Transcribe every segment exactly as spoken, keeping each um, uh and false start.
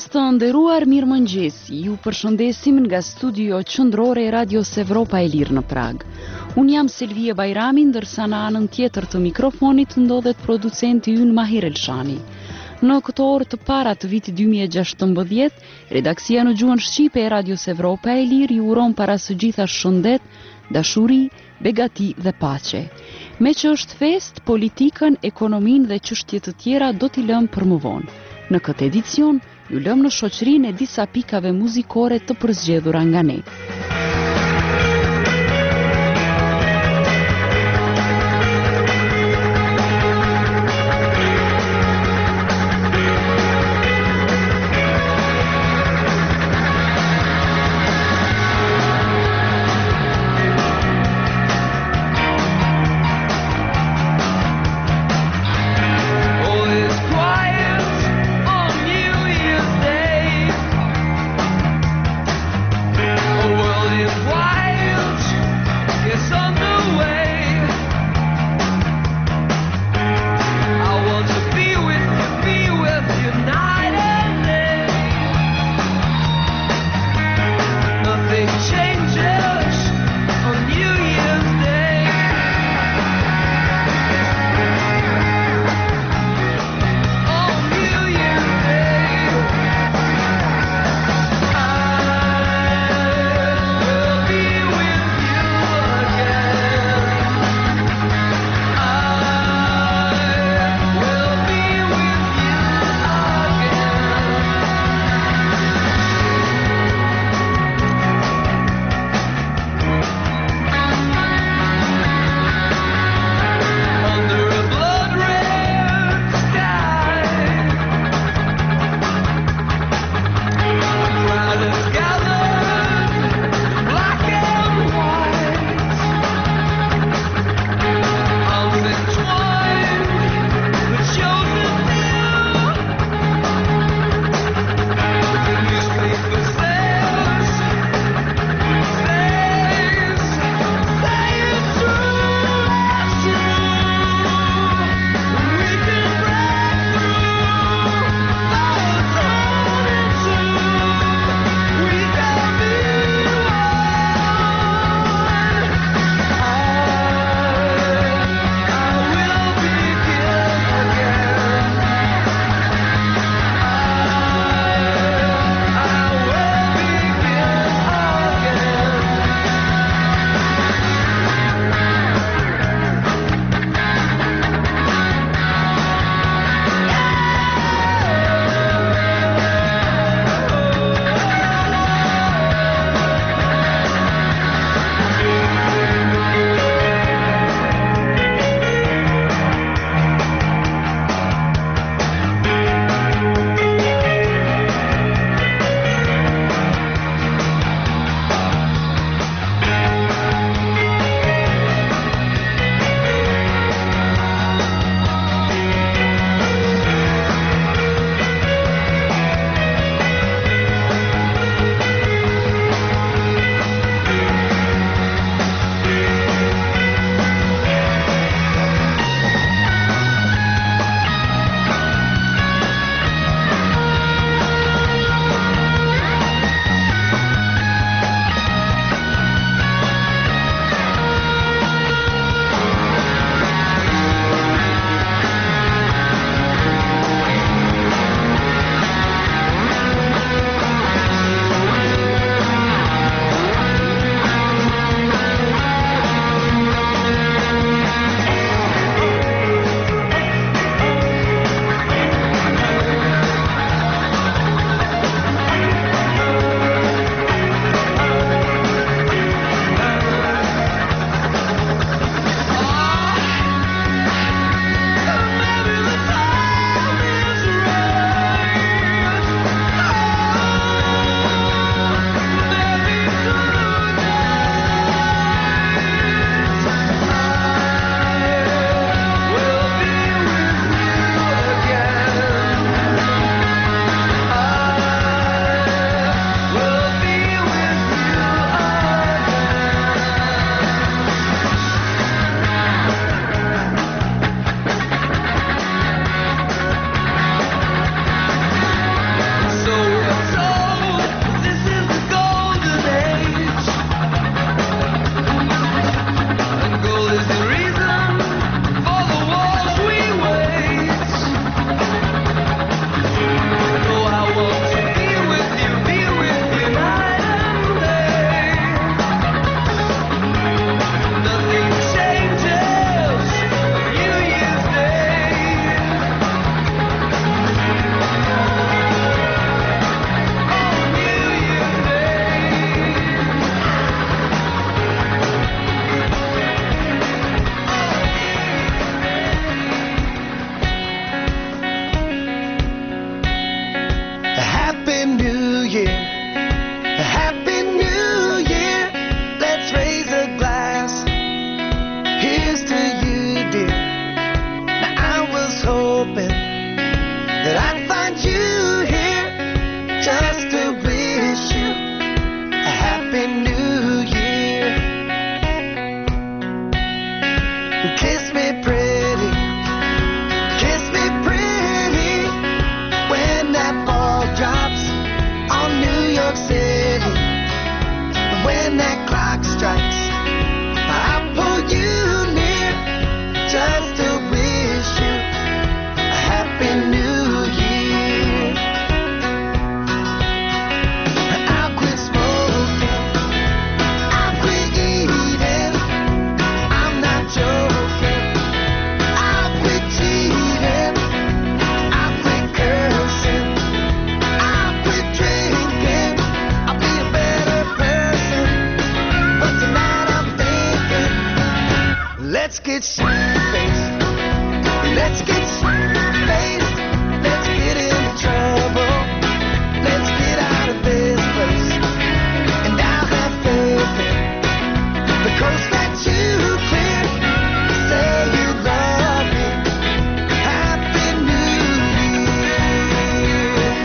Të nderuar, mirëmëngjesi. Ju përshëndesim nga studio qendrore e Radios Evropa e Lirë në Prag. Unë jam Selvia Bajrami, ndërsa në anën tjetër të mikrofonit ndodhet producenti ynë Mahir Elshani. Në këto orë të para të vitit dy mijë e gjashtëmbëdhjetë, redaksia në gjuhën shqipe e Radios Evropa e Lirë ju uron para së gjitha shëndet, dashuri, begati dhe paqe. Me që është fest, politikën, ekonominë dhe çështje të tjera do t'i lëm për më vonë. Në këtë edicion, ju lëm në shoqërinë e disa pikave muzikore të përzgjedhura nga ne. World Let's get shit-faced. Let's get shit-faced. Let's get into trouble. Let's get out of this place. And I'll have faith in the coast that you clear. Say you love me. Happy New Year.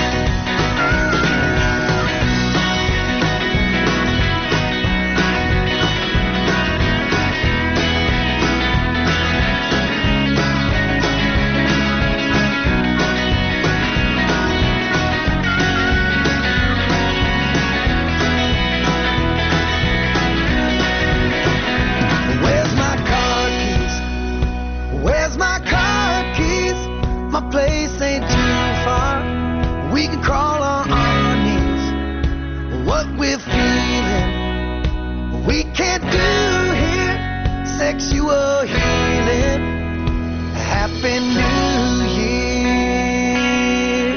Where's my car keys? Where's my car keys? My place ain't too far. We can crawl on our knees. What we're feeling, we can't do here. Sexual healing. Happy New Year.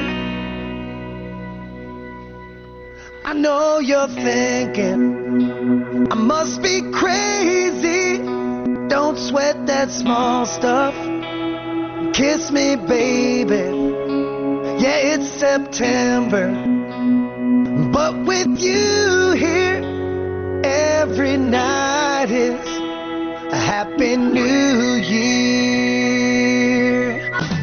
I know you're thinking I must be crazy. Don't sweat that small stuff. Kiss me, baby. Yeah, it's September, but with you here, every night is a Happy New Year.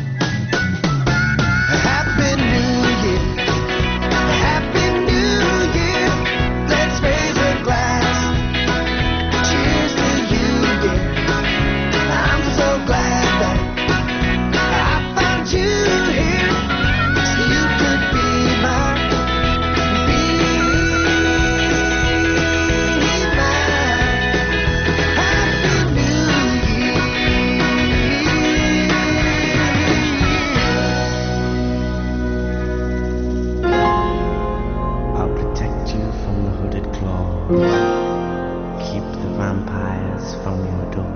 Happy New Year. Happy New Year. Let's raise a glass. Cheers to you, dear. I'm so glad that I found you here, so you could be mine, be mine. Happy New Year. I'll protect you from the hooded claw. Keep the vampires from your door.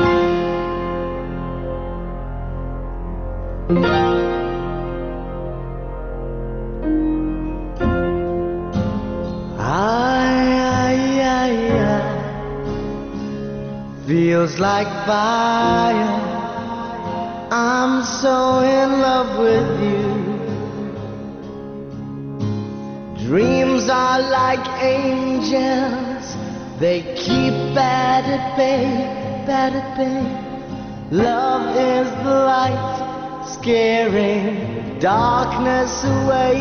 Ay, ay, ay, ay. Feels like fire. I'm so in love with you. Dreams are like angels. They keep bad at bay, bad at bay. Love is the light, scaring darkness away.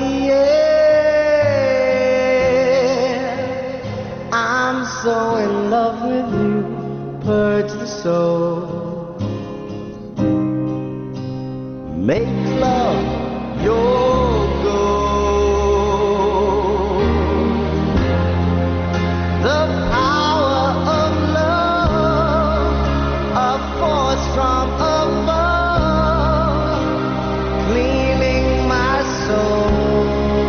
Yeah. I'm so in love with you. Purge the soul. Make love your goal. The power of love, a force from above, cleaning my soul.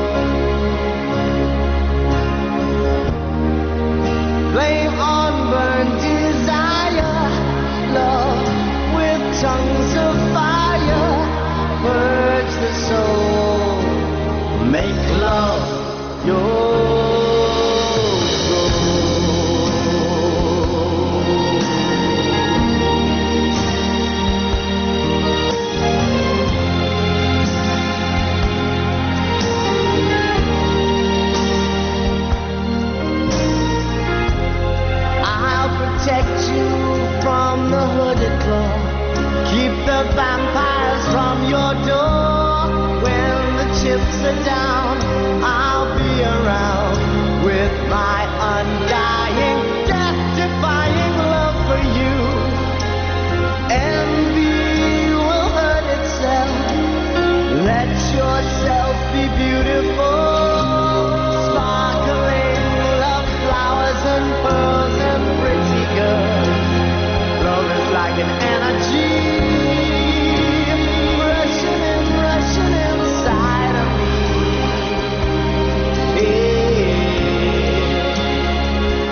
Flame on burn desire, love with tongues of fire, purge the soul, make love your I'll protect you from the hooded claw. Keep the vampires from your door. When the chips are down, I'll be around with my undying, death-defying love for you. Envy will hurt itself. Let yourself be beautiful. Sparkling love flowers and pearls and pretty girls. Love is like an energy, rushing and rushing inside of me. Yeah.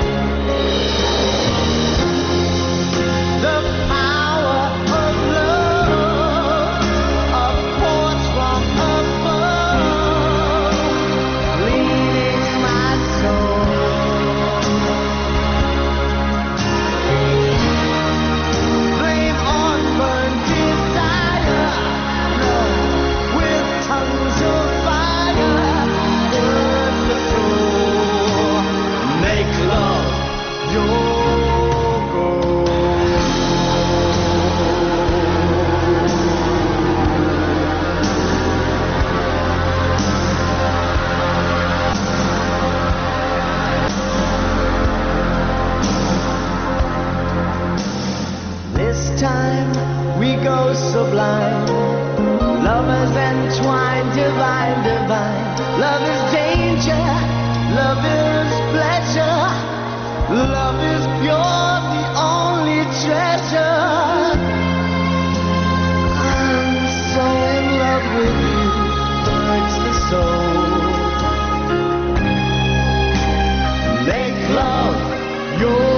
go sublime. Lovers entwined, divine, divine. Love is danger, love is pleasure. Love is pure, the only treasure. I'm so in love with you, hurts the soul. Make love your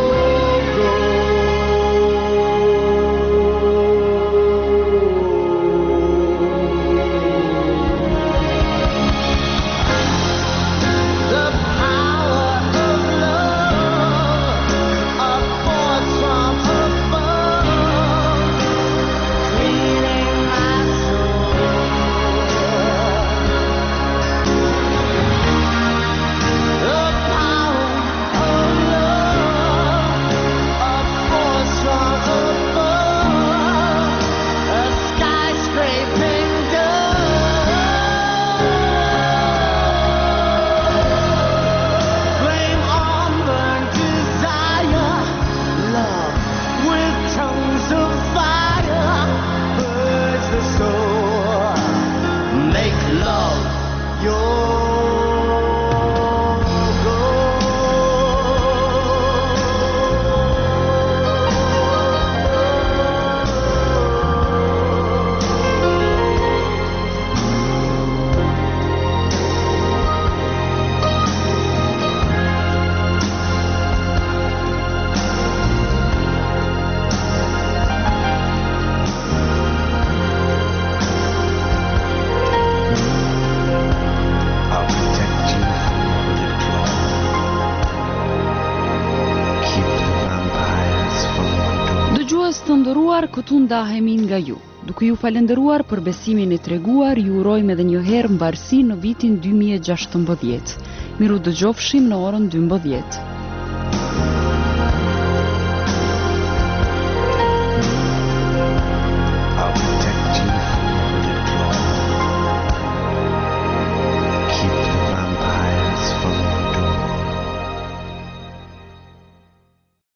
Të nderuar, këtu ndahemi nga ju. Duke ju falendëruar për besimin e treguar, ju urojmë edhe një herë mbarësi në vitin dy mijë e gjashtëmbëdhjetë. Miru dëgjofshim në orën dymbëdhjetë.